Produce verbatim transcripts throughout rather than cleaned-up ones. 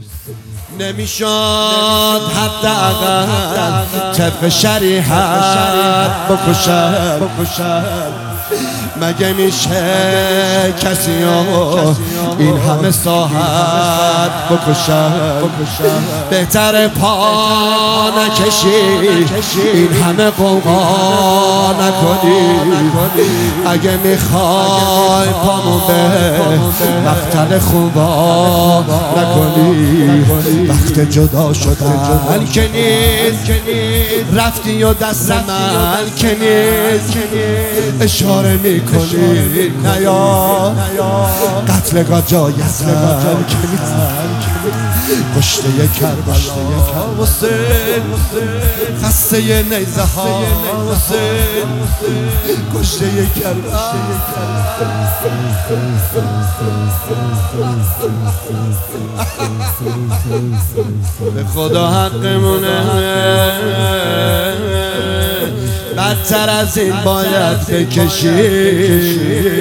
نمیشد حداقل طبق شریعت بکشد. مگه میشه کسی ها این همه ساعت بکشد؟ بهتر پا نکشی، این همه قوقا نکنی. اگه میخوای پامون به مقتل خوبا نکنی. وقت جدا شدن که نیست، رفتی و دست من که نیست. اشاره میکنی نیا، قتلگاه جای زن که نیست. کشته کربلا حسین، خسته نیزه ها حسین، کشته کربلا. به خدا حقمونه، بدتر از این باید بکشی.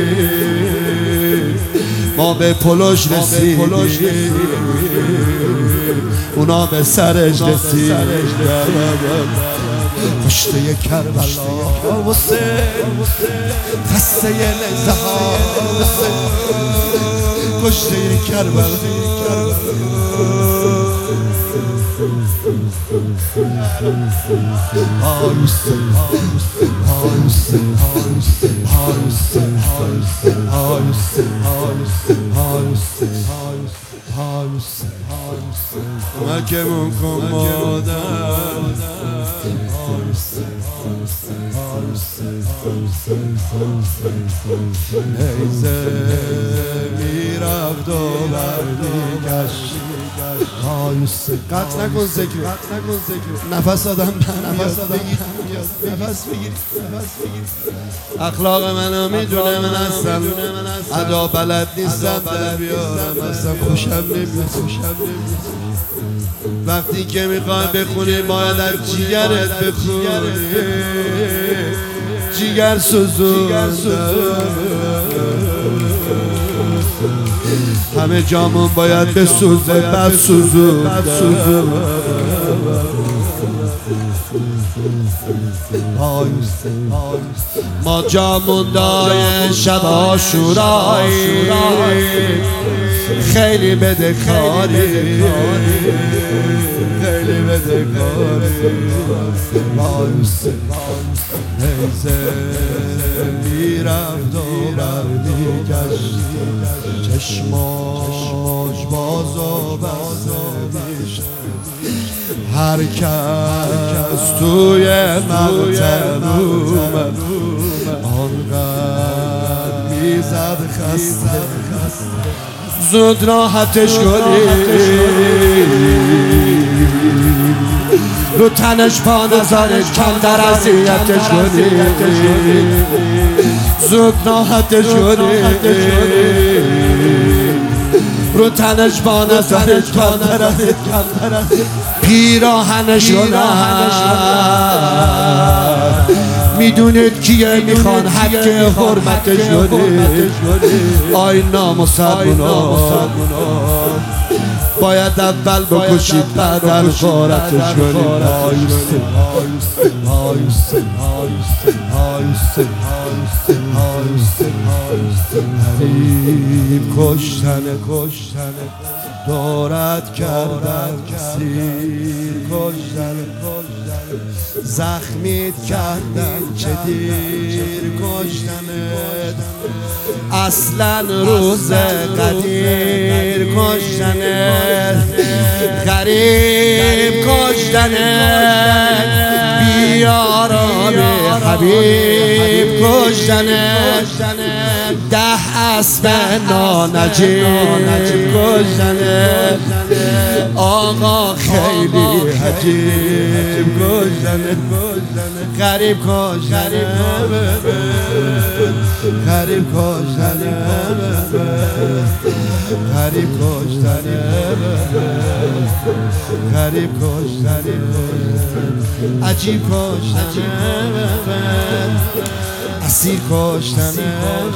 ما به پلوش رسیدیم، اونا به سرش رسید. کشته کربلا حسین، خسته نیزه ها حسین، کشته کربلا. کمکمون کن مادر، نیزه میرفت و برمیگشت. قطع نکن ذکر، نفس آدم نفس نفس بگیر. اخلاق منو میدونه، من هستم ادا بلد نیستم در بیارم، اصلا خوشم نمیاد. وقتی که میخوای بخونی باید از جیگرت بخونی. جیگر سوزون همه جامون باید بسوزه، بد سوزون. ما جامون دای شب عاشورایی، خیلی بدهکاری، خیلی بدهکاری. نیزه میرفت و برمیگشت، چشماش باز و بسته میشه. هر کس توی مقتل اومد، آنقدر میزد خسته. زود راحتش کنی، رو تنش پا نزارش، کم در اذیتش کنی. زود راحتش کنی، رو تنش با نزارش، کم در اذیتش. پیراهنش رو میدونید کیه میخوان حق حرمتش کنی. آی نامسلمونا، باید اول بکشید بعد غارتش کنید. حریب کشتنه کشتنه دارد کردن، سیر کشتنه زخمیت کردن، چه دیر کشتنت. اصلا روز قدیر کشتنت، غریب کشتنت، بیاران حبیب کشتنت. ده اسب نانجیب کشتنت. آقا خیلی عجیب کشتنت، غریب کشتنت، غریب کشتنت، غریب کشتنت، غریب کشتنت، عجیب کشتنت. اسیر کشتنه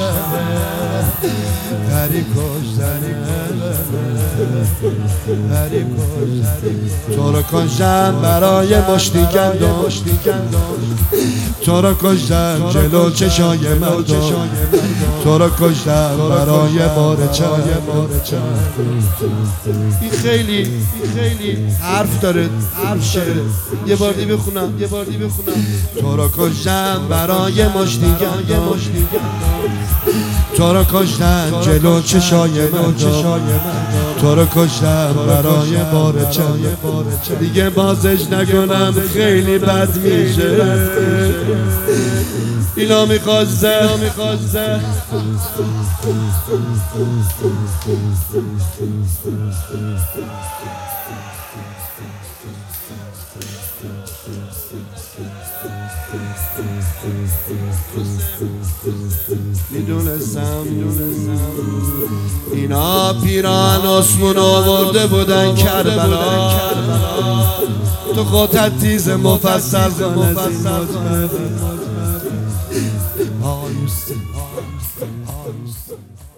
غریب کشتنه غریب کشتنه تو رو کشتن برای مشتی گندم تو رو کشتن جلو چشای مردم تو رو کشتن برای بار چای این خیلی خیلی حرف داره حرف شعر یه بار دیگه بخونم یه بار دیگه بخونم تو رو کشتن برای مشتی گندم تو رو کشتن جلو چشای مردم تو رو کشتن برای بار چای دیگه بازش نکنم خیلی بد میشه اینا میخواسته میدونستم اینا پیران آسمون آورده بودن کربلا تو خودت تیز مفصل کن از این مجمع